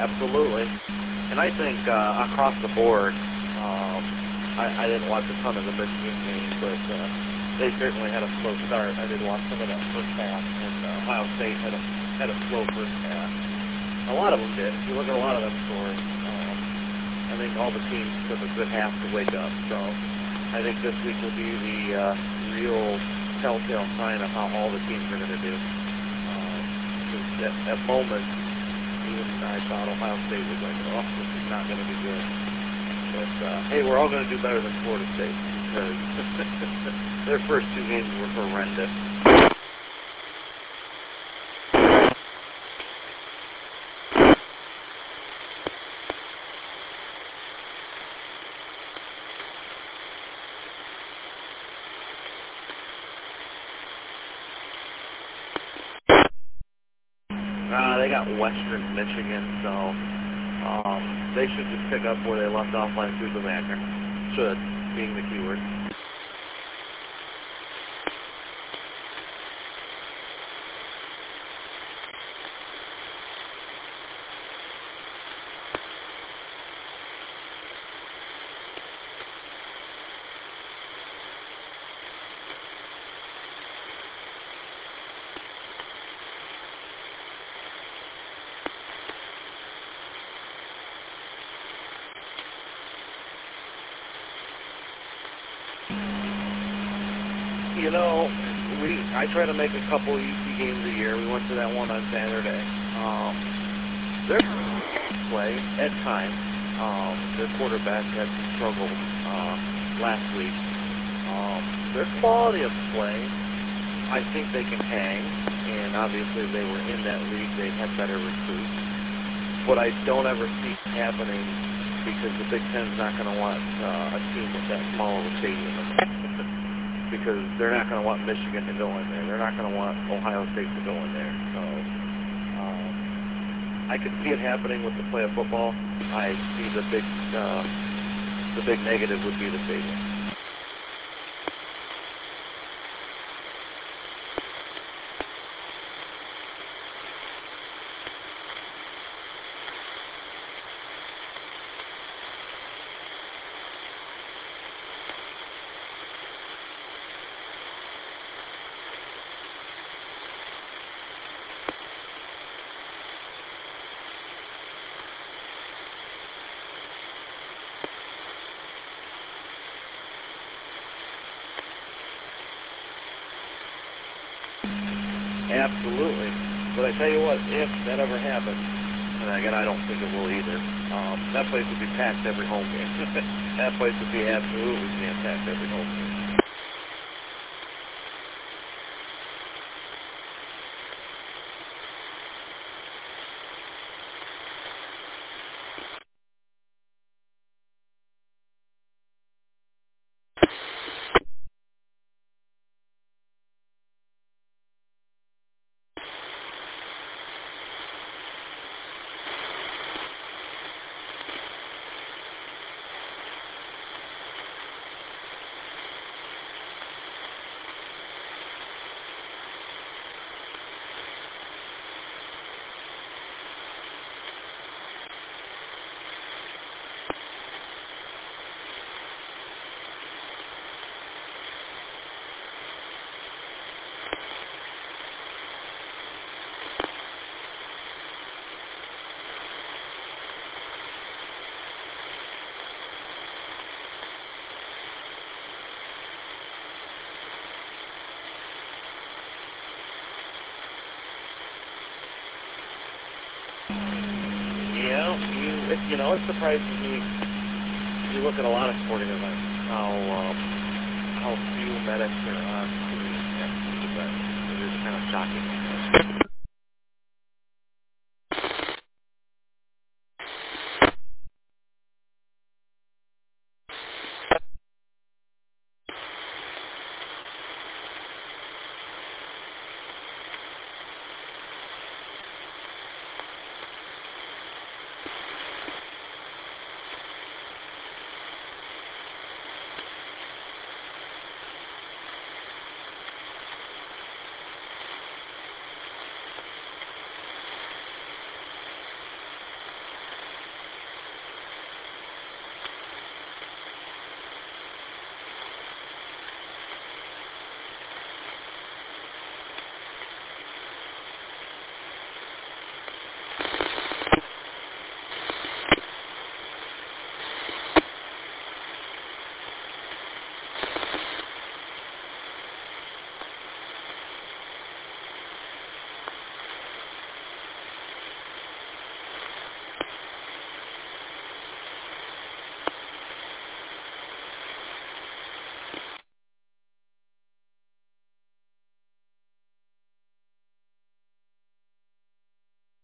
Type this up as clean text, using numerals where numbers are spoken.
absolutely. And I think across the board, I didn't watch a ton of the Michigan game, but they certainly had a slow start. I did watch some of that first half, and Ohio State had a slow first half. A lot of them did. If you look at a lot of them scores, I think all the teams took a good half to wake up. So I think this week will be the real telltale sign of how all the teams are going to do. At moments, even I thought Ohio State was like, oh, this is not going to be good. But, hey, we're all going to do better than Florida State because their first two games were horrendous. They got Western Michigan, so they should just pick up where they left off last week with Wagner. Should, being the keyword. You know, I try to make a couple UC games a year. We went to that one on Saturday. Their play at times, their quarterback had some struggles last week. Their quality of play, I think they can hang, and obviously they were in that league. They had better recruits. What I don't ever see happening, because the Big Ten's not going to want a team with that small of a stadium. Because they're not going to want Michigan to go in there. They're not going to want Ohio State to go in there. So I could see it happening with the play of football. I see the big negative would be the stadium. Absolutely. But I tell you what, if that ever happens, and again, I don't think it will either, that place would be packed every home game. That place would be absolutely jam-packed every home game. You know, it surprises me. You look at a lot of sporting events, how few medics are on scene at these events. It is kind of shocking.